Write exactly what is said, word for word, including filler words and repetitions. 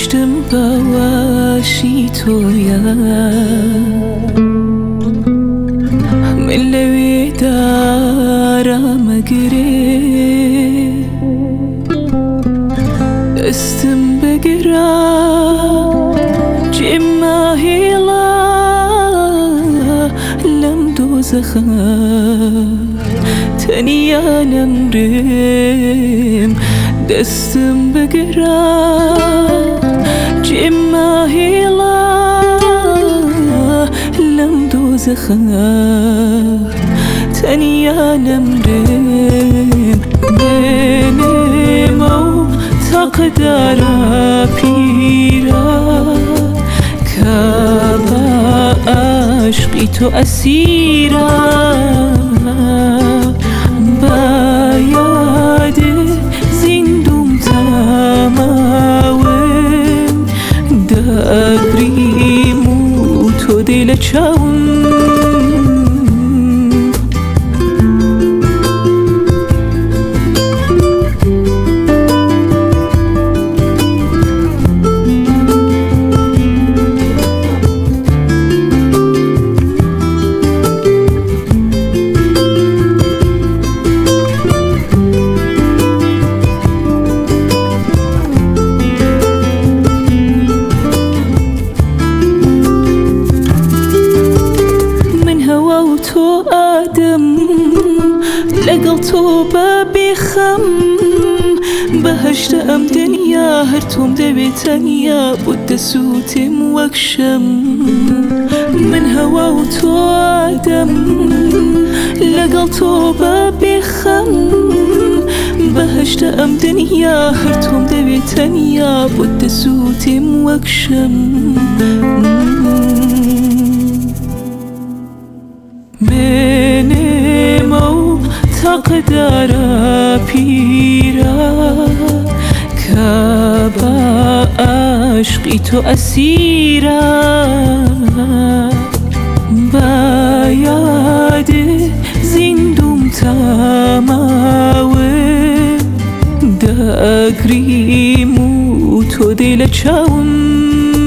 گشتم باواشی تویا من لوی دارم گره دستم بگرا جمع هیلا لم دوزخم تنیا نمرم دستم بگرا جمع هیلا لم دوزخم تنیا نمرم بنمو تقدر پیرا کبا عشقی تو اسیرم با یاد زندوم تماوم دگریمو تو دل چاوم تو آدم لقل تو بابي خم بهشت ام دنيا هرتم دبي تانيا بود سوتم وكشم من هوا وتو آدم لقل تو بابي خم بهشت ام دنيا هرتم دبي تانيا بود سوتم وكشم بنمو تقدر پیرا کبا عشقی تو اسیرم با یاد زندوم تماوم دگریمو تو دل چاوم